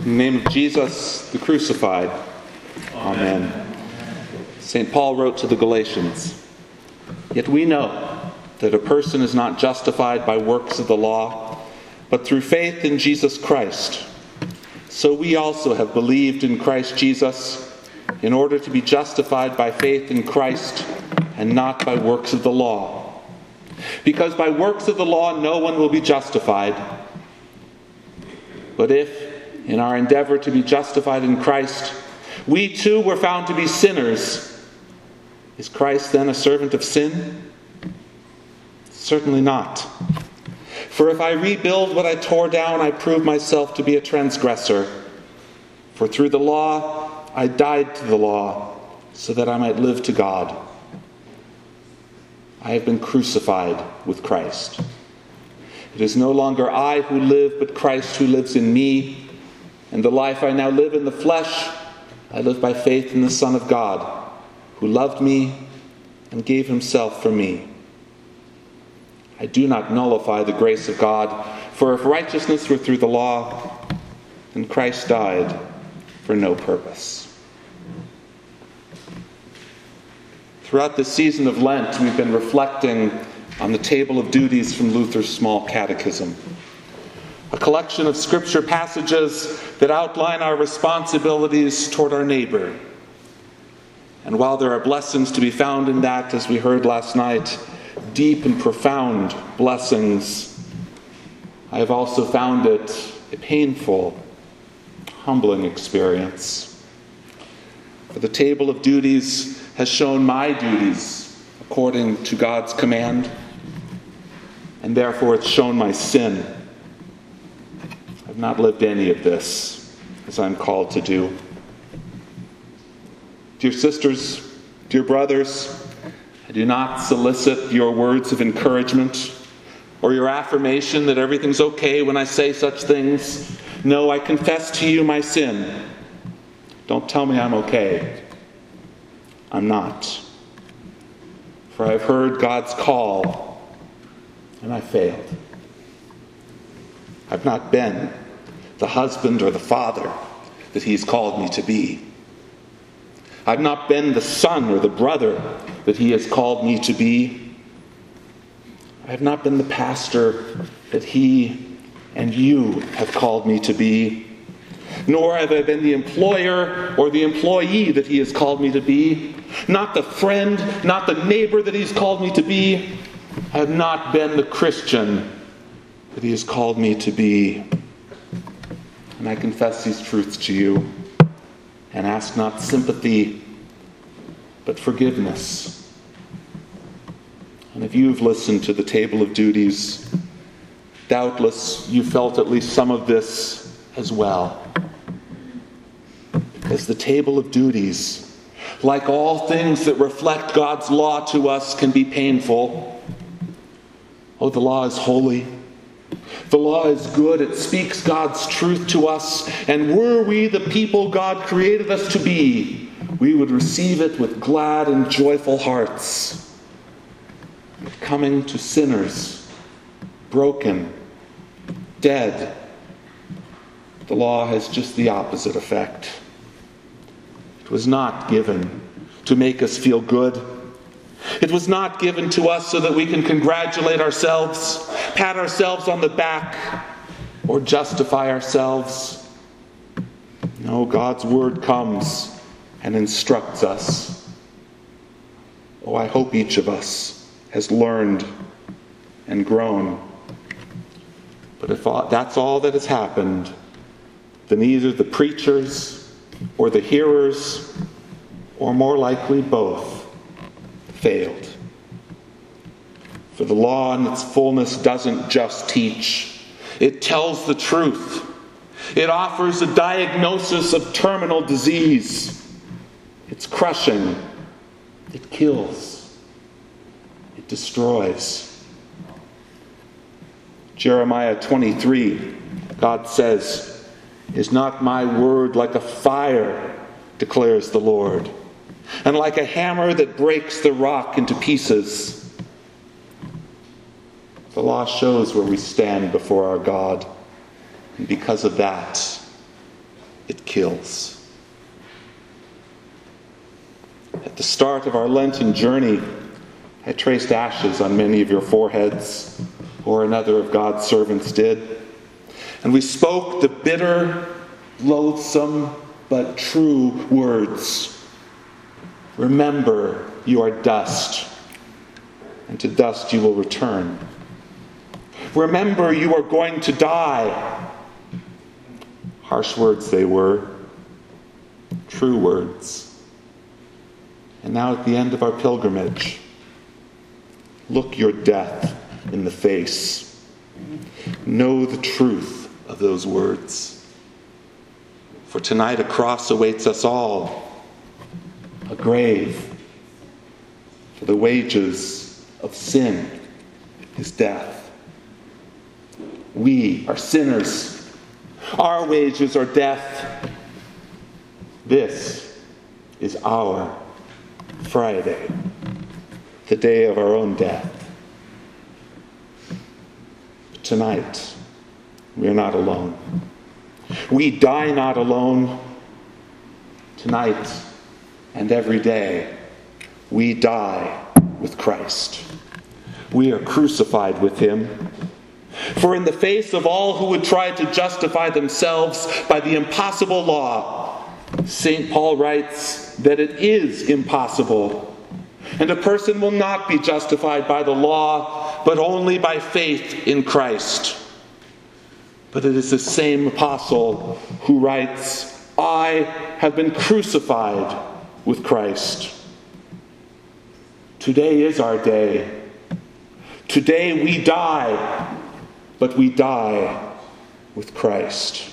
In the name of Jesus, the crucified. Amen. St. Paul wrote to the Galatians, "Yet we know that a person is not justified by works of the law, but through faith in Jesus Christ. So we also have believed in Christ Jesus, in order to be justified by faith in Christ and not by works of the law. Because by works of the law no one will be justified. But if, in our endeavor to be justified in Christ, we too were found to be sinners, is Christ then a servant of sin? Certainly not. For if I rebuild what I tore down, I prove myself to be a transgressor. For through the law I died to the law, so that I might live to God. I have been crucified with Christ. It is no longer I who live, but Christ who lives in me. And the life I now live in the flesh, I live by faith in the Son of God, who loved me and gave himself for me. I do not nullify the grace of God, for if righteousness were through the law, then Christ died for no purpose." Throughout this season of Lent, we've been reflecting on the table of duties from Luther's Small Catechism, a collection of scripture passages that outline our responsibilities toward our neighbor. And while there are blessings to be found in that, as we heard last night, deep and profound blessings, I have also found it a painful, humbling experience. For the table of duties has shown my duties according to God's command, and therefore it's shown my sin. I've not lived any of this as I'm called to do. Dear sisters, dear brothers, I do not solicit your words of encouragement or your affirmation that everything's okay when I say such things. No, I confess to you my sin. Don't tell me I'm okay. I'm not. For I've heard God's call, and I failed. I've not been the husband or the father that He's called me to be. I've not been the son or the brother that He has called me to be. I have not been the pastor that He and you have called me to be. Nor have I been the employer or the employee that He has called me to be. Not the friend, not the neighbor that He's called me to be. I have not been the Christian that He has called me to be. And I confess these truths to you and ask not sympathy, but forgiveness. And if you've listened to the table of duties, doubtless you felt at least some of this as well. Because the table of duties, like all things that reflect God's law to us, can be painful. Oh, the law is holy. The law is good. It speaks God's truth to us. And were we the people God created us to be, we would receive it with glad and joyful hearts. But coming to sinners, broken, dead, the law has just the opposite effect. It was not given to make us feel good. It was not given to us so that we can congratulate ourselves, pat ourselves on the back, or justify ourselves. No, God's word comes and instructs us. Oh, I hope each of us has learned and grown. But if that's all that has happened, then either the preachers or the hearers, or more likely both, failed. For the law in its fullness doesn't just teach. It tells the truth. It offers a diagnosis of terminal disease. It's crushing. It kills. It destroys. Jeremiah 23, God says, "Is not my word like a fire, declares the Lord, and like a hammer that breaks the rock into pieces?" The law shows where we stand before our God. And because of that, it kills. At the start of our Lenten journey, I traced ashes on many of your foreheads, or another of God's servants did. And we spoke the bitter, loathsome, but true words. Remember, you are dust, and to dust you will return. Remember, you are going to die. Harsh words they were, true words. And now at the end of our pilgrimage, look your death in the face. Know the truth of those words. For tonight a cross awaits us all, a grave. For the wages of sin is death. We are sinners. Our wages are death. This is our Friday, the day of our own death. But tonight, we are not alone. We die not alone. Tonight and every day, we die with Christ. We are crucified with him. For in the face of all who would try to justify themselves by the impossible law, St. Paul writes that it is impossible. And a person will not be justified by the law, but only by faith in Christ. But it is the same apostle who writes, I have been crucified with Christ. Today is our day. Today we die, but we die with Christ.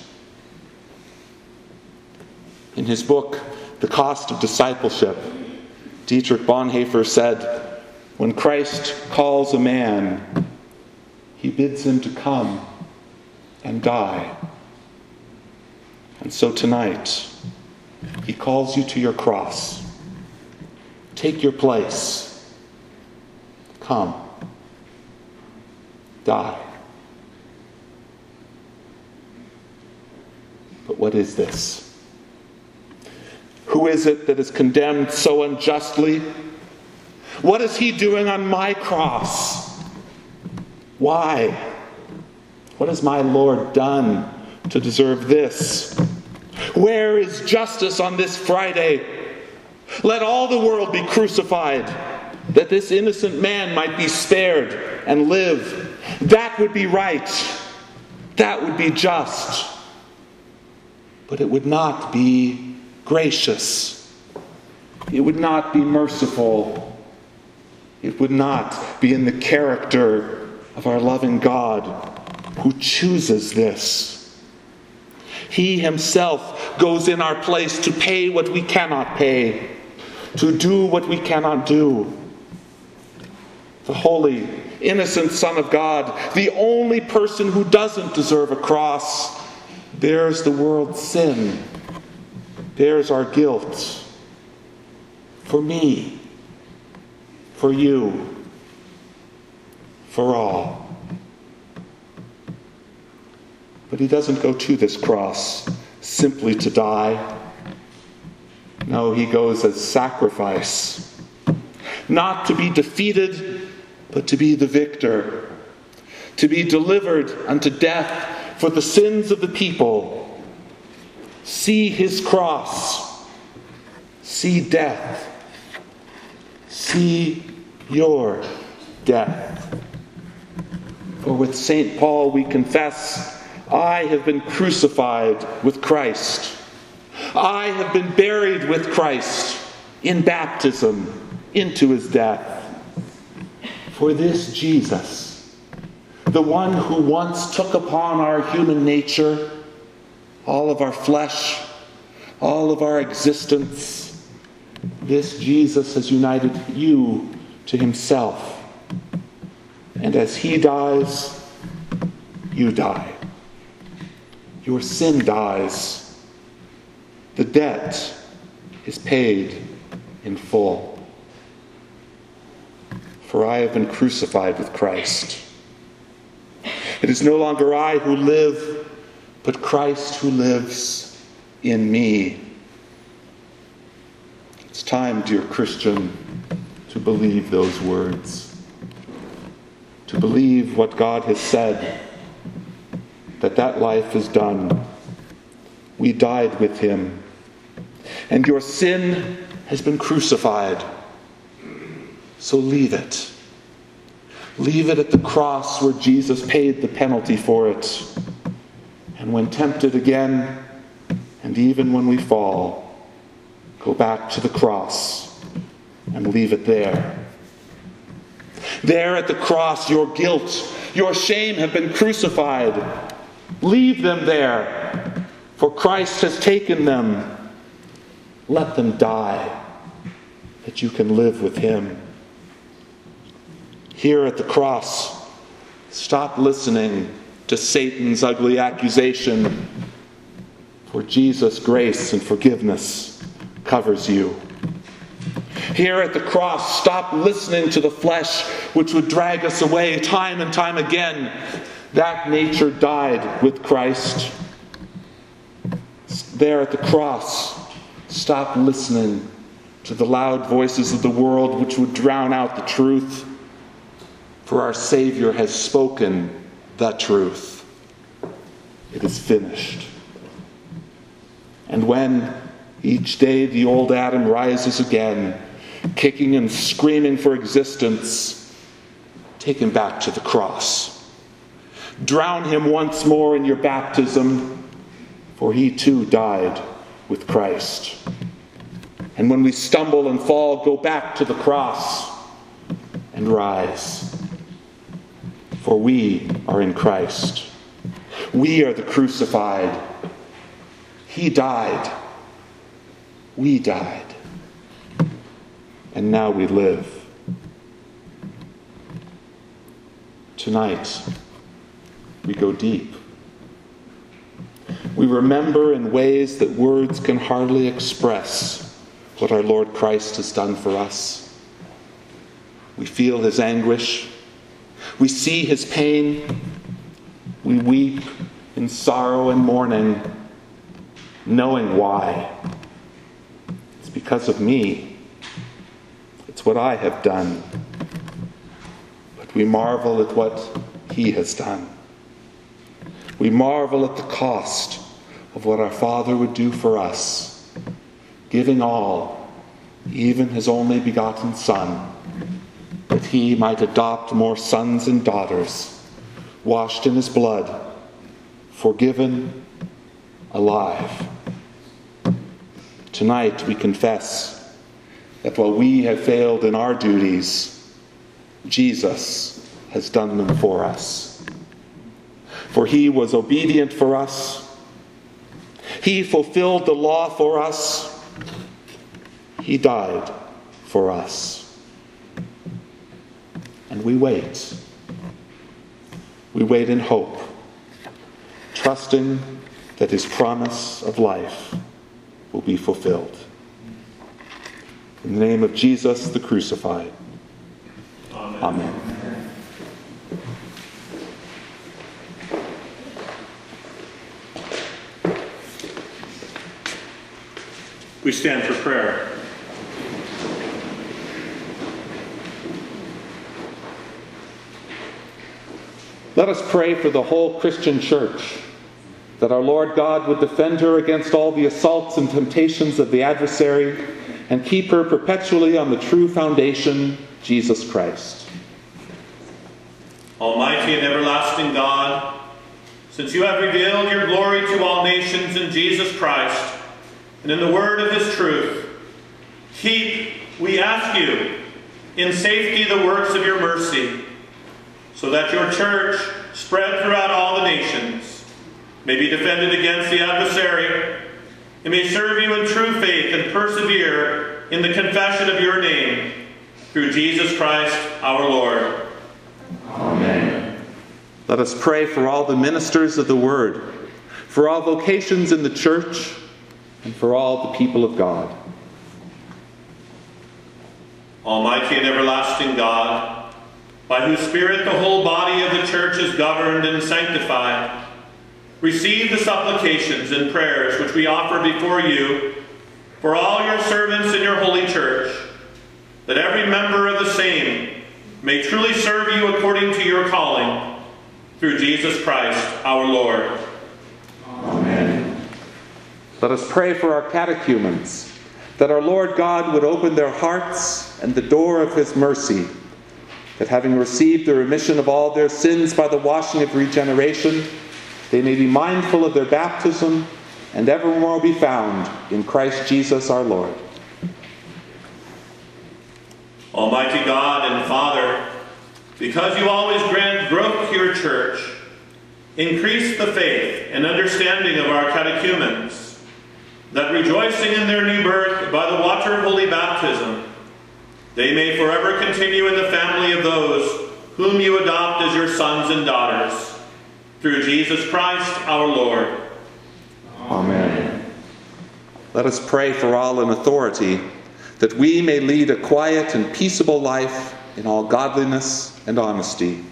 In his book, The Cost of Discipleship, Dietrich Bonhoeffer said, when Christ calls a man, he bids him to come and die. And so tonight, he calls you to your cross. Take your place. Come. Die. But what is this? Who is it that is condemned so unjustly? What is he doing on my cross? Why? What has my Lord done to deserve this? Where is justice on this Friday? Let all the world be crucified, that this innocent man might be spared and live. That would be right. That would be just. But it would not be gracious. It would not be merciful. It would not be in the character of our loving God who chooses this. He himself goes in our place to pay what we cannot pay, to do what we cannot do. The holy, innocent Son of God, the only person who doesn't deserve a cross, bears the world's sin, bears our guilt. For me, for you, for all. But he doesn't go to this cross simply to die. No, he goes as sacrifice. Not to be defeated, but to be the victor. To be delivered unto death for the sins of the people. See his cross. See death. See your death. For with St. Paul we confess, I have been crucified with Christ. I have been buried with Christ in baptism into his death. For this Jesus, the one who once took upon our human nature, all of our flesh, all of our existence, this Jesus has united you to himself. And as he dies, you die. Your sin dies. The debt is paid in full. For I have been crucified with Christ. It is no longer I who live, but Christ who lives. in me. It's time, dear Christian, to believe those words. To believe what God has said, that life is done. We died with him. And your sin has been crucified. So leave it. Leave it at the cross where Jesus paid the penalty for it. And when tempted again, and even when we fall, go back to the cross and leave it there. There at the cross, your guilt, your shame have been crucified. Leave them there, for Christ has taken them. Let them die, that you can live with him. Here at the cross, stop listening to Satan's ugly accusation, for Jesus' grace and forgiveness covers you. Here at the cross, stop listening to the flesh which would drag us away time and time again. That nature died with Christ. There at the cross, stop listening to the loud voices of the world which would drown out the truth. For our Savior has spoken the truth. It is finished. And when each day the old Adam rises again, kicking and screaming for existence, take him back to the cross. Drown him once more in your baptism, for he too died with Christ. And when we stumble and fall, go back to the cross and rise. For we are in Christ. We are the crucified. He died. We died. And now we live. Tonight, we go deep. We remember in ways that words can hardly express what our Lord Christ has done for us. We feel his anguish. We see his pain. We weep in sorrow and mourning, knowing why. It's because of me. It's what I have done. But we marvel at what he has done. We marvel at the cost of what our Father would do for us, giving all, even his only begotten Son, that he might adopt more sons and daughters, washed in his blood, forgiven, alive. Tonight we confess that while we have failed in our duties, Jesus has done them for us. For he was obedient for us. He fulfilled the law for us. He died for us. And we wait. We wait in hope, trusting that his promise of life will be fulfilled. In the name of Jesus, the crucified. Amen. Amen. We stand for prayer. Let us pray for the whole Christian church, that our Lord God would defend her against all the assaults and temptations of the adversary, and keep her perpetually on the true foundation, Jesus Christ. Almighty and everlasting God, since you have revealed your glory to all nations in Jesus Christ, and in the word of his truth, keep, we ask you, in safety the works of your mercy, so that your church, spread throughout all the nations, may be defended against the adversary, and may serve you in true faith and persevere in the confession of your name, through Jesus Christ our Lord. Amen. Let us pray for all the ministers of the word, for all vocations in the church, and for all the people of God. Almighty and everlasting God, by whose Spirit the whole body of the church is governed and sanctified, receive the supplications and prayers which we offer before you for all your servants in your holy church, that every member of the same may truly serve you according to your calling, through Jesus Christ our Lord. Amen. Let us pray for our catechumens, that our Lord God would open their hearts and the door of his mercy, that having received the remission of all their sins by the washing of regeneration, they may be mindful of their baptism and evermore be found in Christ Jesus our Lord. Almighty God and Father, because you always grant growth to your church, increase the faith and understanding of our catechumens, that rejoicing in their new birth by the water of holy baptism, they may forever continue in the family of those whom you adopt as your sons and daughters, through Jesus Christ our Lord. Amen. Let us pray for all in authority, that we may lead a quiet and peaceable life in all godliness and honesty.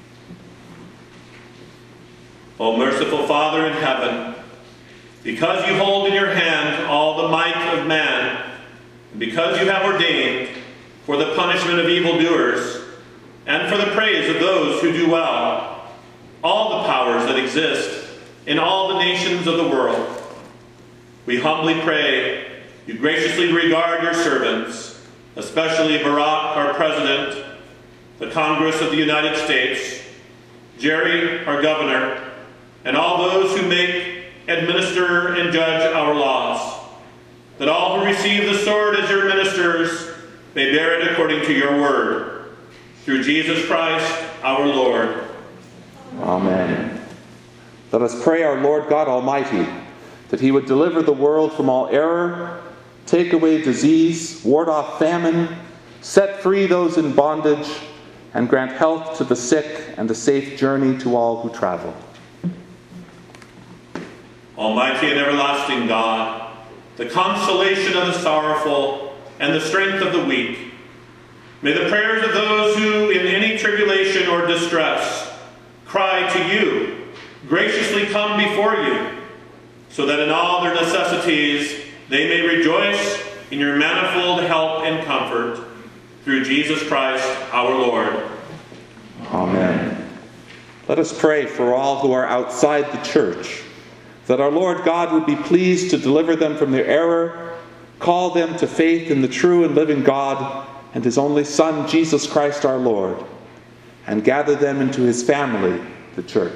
O merciful Father in heaven, because you hold in your hand all the might of man, and because you have ordained for the punishment of evildoers, and for the praise of those who do well, all the powers that exist in all the nations of the world, we humbly pray you graciously regard your servants, especially Barack, our President, the Congress of the United States, Jerry, our Governor, and all those who make, administer, and judge our laws, that all who receive the sword as your ministers may bear it according to your word. Through Jesus Christ, our Lord. Amen. Let us pray our Lord God Almighty, that he would deliver the world from all error, take away disease, ward off famine, set free those in bondage, and grant health to the sick and a safe journey to all who travel. Almighty and everlasting God, the consolation of the sorrowful and the strength of the weak, may the prayers of those who in any tribulation or distress cry to you graciously come before you, so that in all their necessities they may rejoice in your manifold help and comfort, through Jesus Christ our Lord. Amen. Let us pray for all who are outside the church, that our Lord God would be pleased to deliver them from their error, call them to faith in the true and living God and his only Son, Jesus Christ our Lord, and gather them into his family, the church.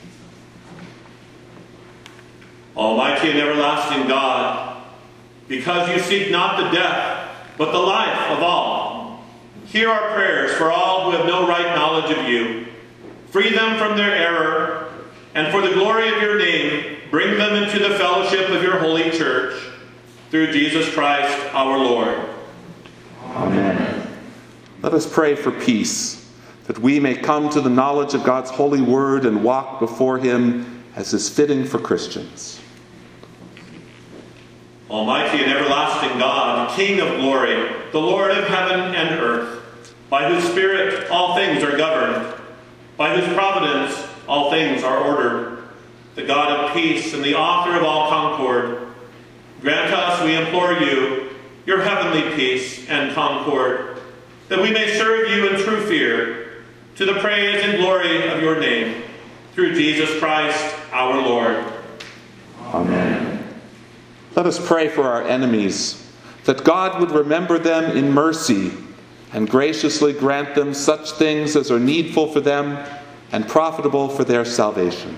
Almighty and everlasting God, because you seek not the death, but the life of all, hear our prayers for all who have no right knowledge of you. Free them from their error, and for the glory of your name, bring them into the fellowship of your holy church, through Jesus Christ our Lord. Amen. Let us pray for peace, that we may come to the knowledge of God's holy word and walk before him as is fitting for Christians. Almighty and everlasting God, King of glory, the Lord of heaven and earth, by whose Spirit all things are governed, by whose providence all things are ordered, the God of peace and the author of all concord, grant us, we implore you, your heavenly peace and concord, that we may serve you in true fear, to the praise and glory of your name, through Jesus Christ our Lord. Amen. Let us pray for our enemies, that God would remember them in mercy and graciously grant them such things as are needful for them and profitable for their salvation.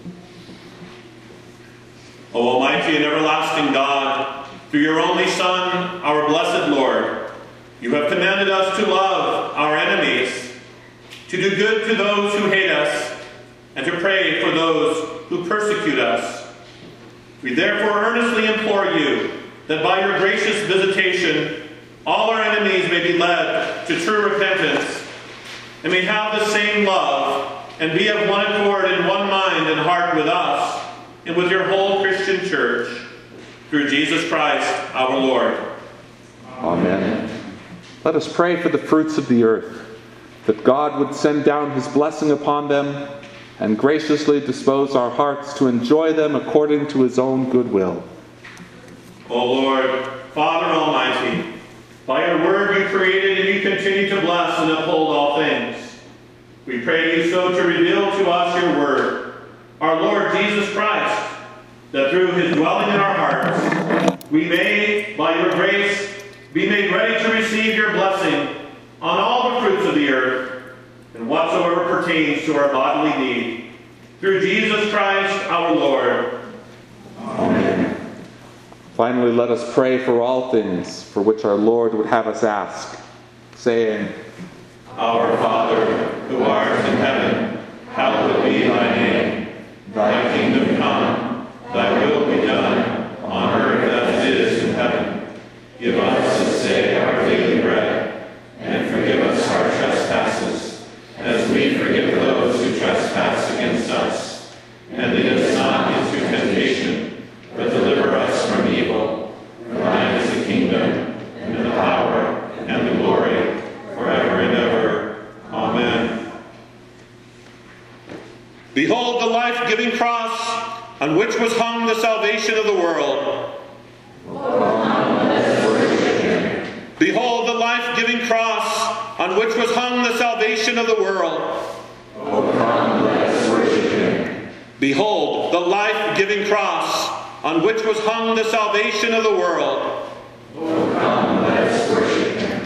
O Almighty and everlasting God, through your only Son, our blessed Lord, you have commanded us to love our enemies, to do good to those who hate us, and to pray for those who persecute us. We therefore earnestly implore you that by your gracious visitation, all our enemies may be led to true repentance, and may have the same love, and be of one accord in one mind and heart with us, and with your whole Christian church, through Jesus Christ our Lord. Amen. Let us pray for the fruits of the earth, that God would send down his blessing upon them, and graciously dispose our hearts to enjoy them according to his own good will. O Lord, Father Almighty, by your word you created and you continue to bless and uphold all things. We pray you so to reveal to us your word, our Lord Jesus Christ, that through his dwelling in our hearts, we may, by your grace, be made ready to receive your blessing on all the fruits of the earth, and whatsoever pertains to our bodily need. Through Jesus Christ our Lord. Amen. Finally, let us pray for all things for which our Lord would have us ask, saying, Our Father, who art in heaven, hallowed be thy name. Thy kingdom come, thy will be done, on earth as it is in heaven. Give us this day our daily bread, and forgive us our trespasses, as we forgive those who trespass against us. And lead us not into temptation, but deliver us from evil. For thine is the kingdom, and the power, and the glory, forever and ever. Amen. Behold the life-giving cross, on which was hung the salvation of the world. Behold the life-giving cross, on which was hung the salvation of the world. Behold the life-giving cross, on which was hung the salvation of the world. Oh, come, let us worship him.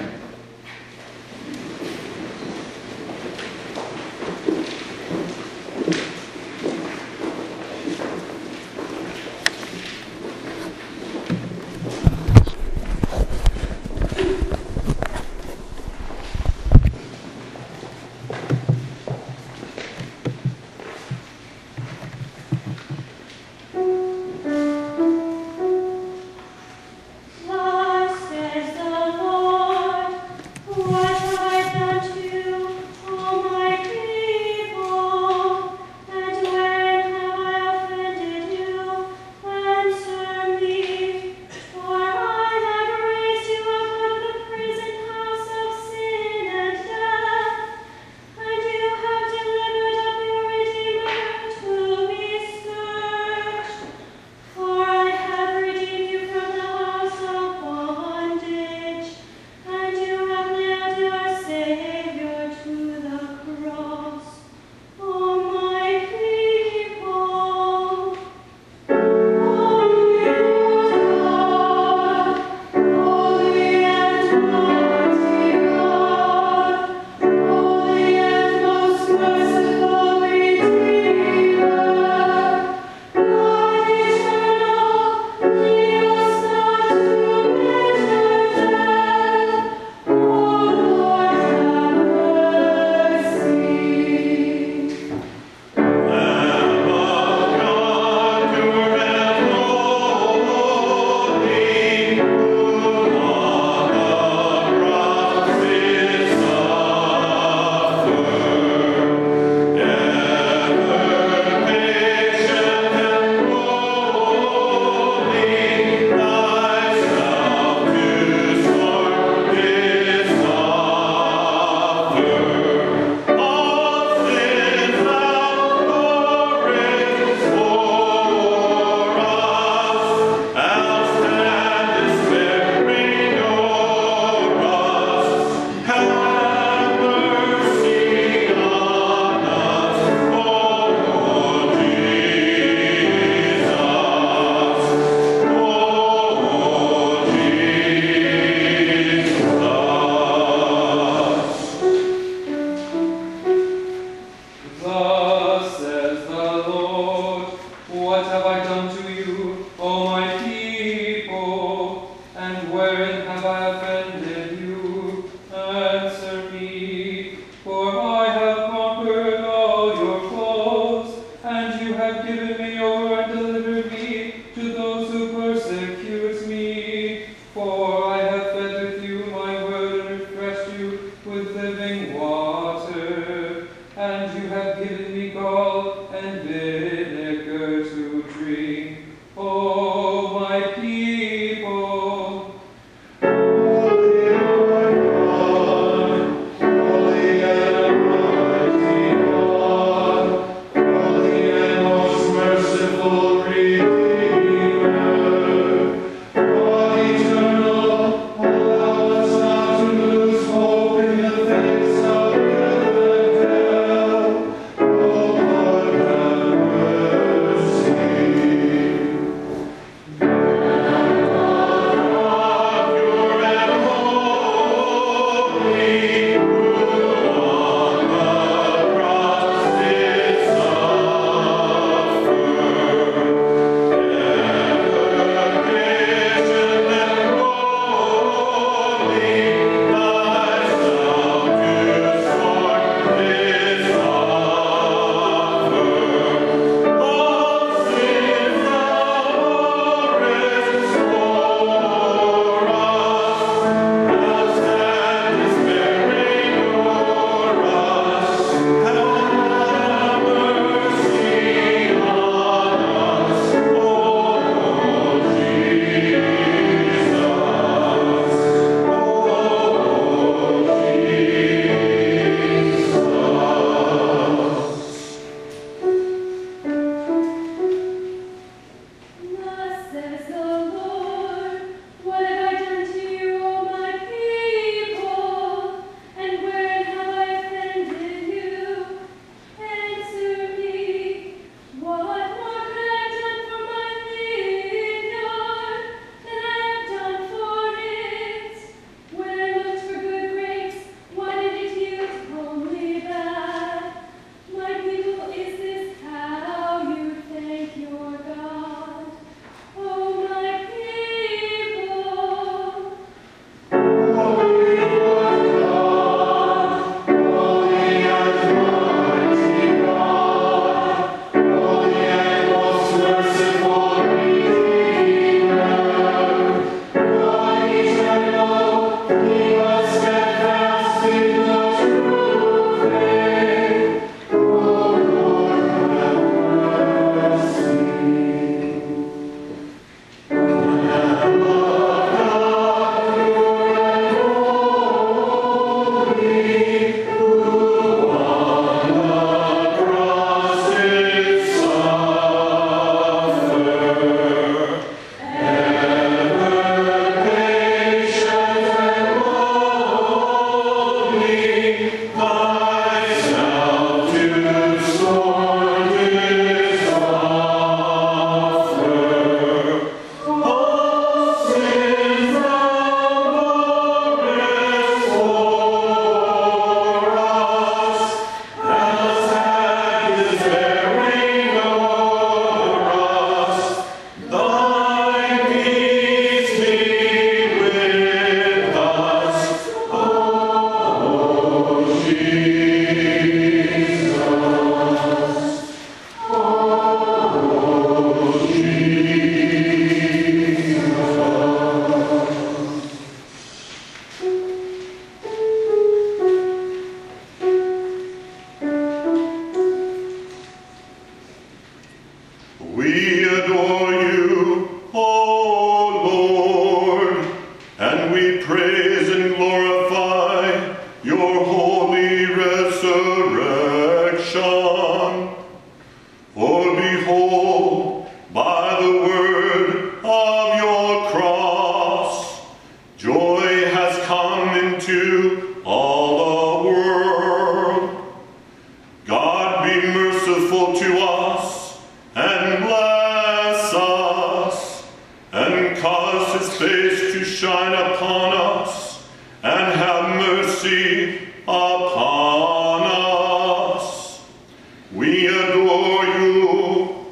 Son. For behold, by the word of your cross, joy has come into all the world. God be merciful to us and bless us, and cause his face to shine upon us, and have mercy upon us. We adore you,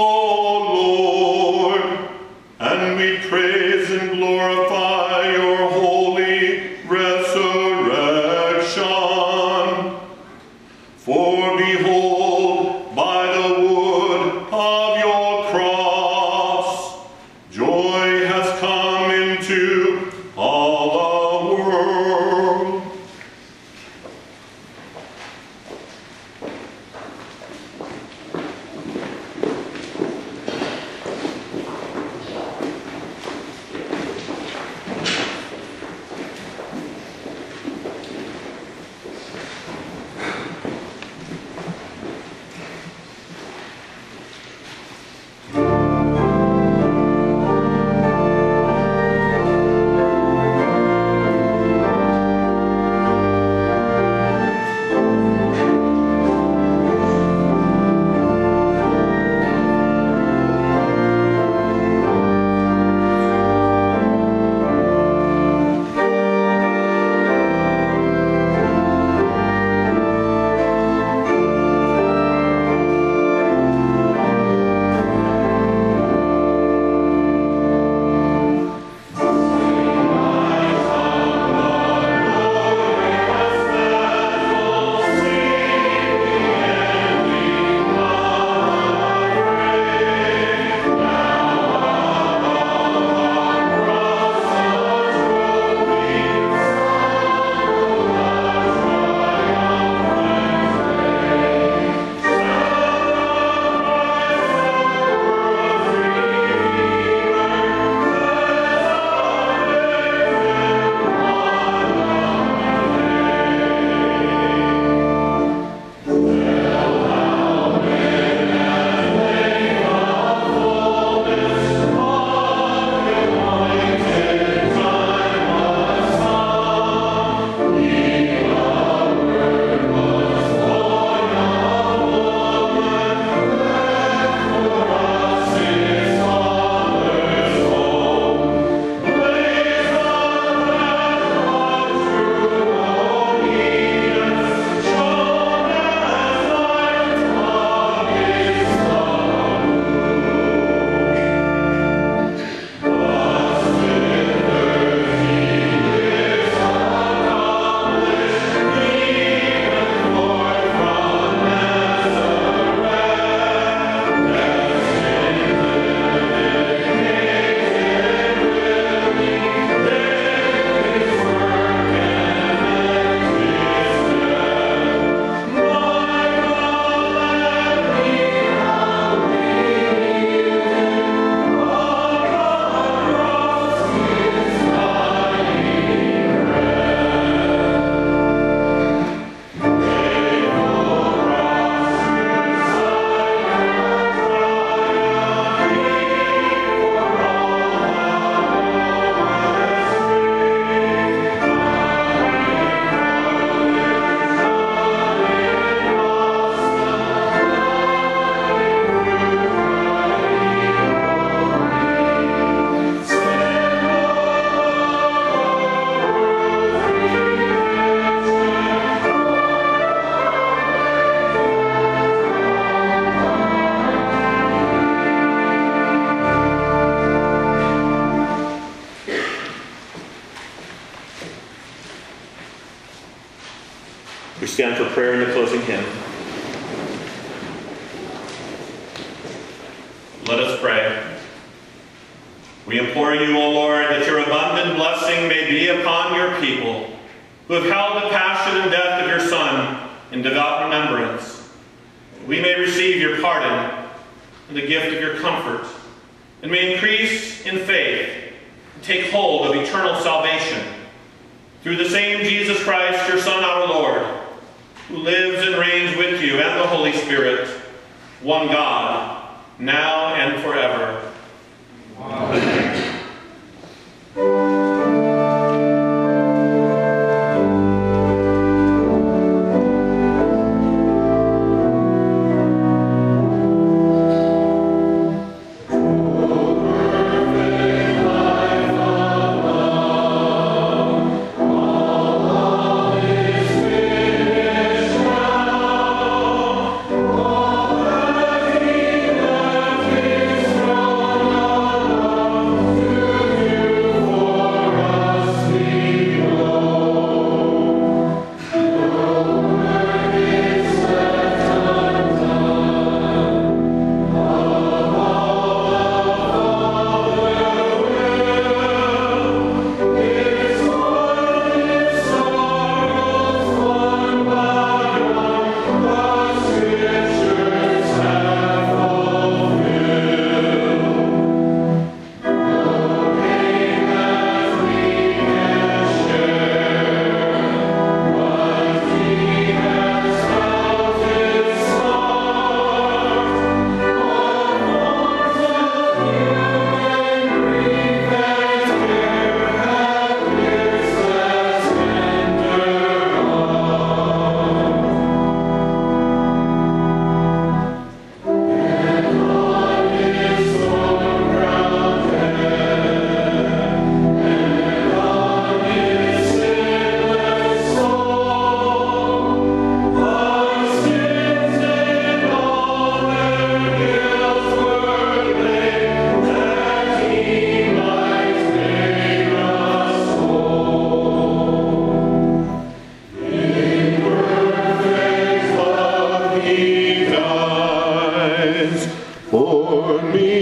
O Lord, and we praise and glorify your holy resurrection. For behold, by the wood of your cross, joy has come into all the world. We stand for prayer in the closing hymn. Let us pray. We implore you, O Lord, that your abundant blessing may be upon your people who have held the passion and death of your Son in devout remembrance. We may receive your pardon and the gift of your comfort, and may increase in faith and take hold of eternal salvation. Through the same Jesus Christ, your Son, our Lord, who lives and reigns with you and the Holy Spirit, one God, now and forever. Amen. For me.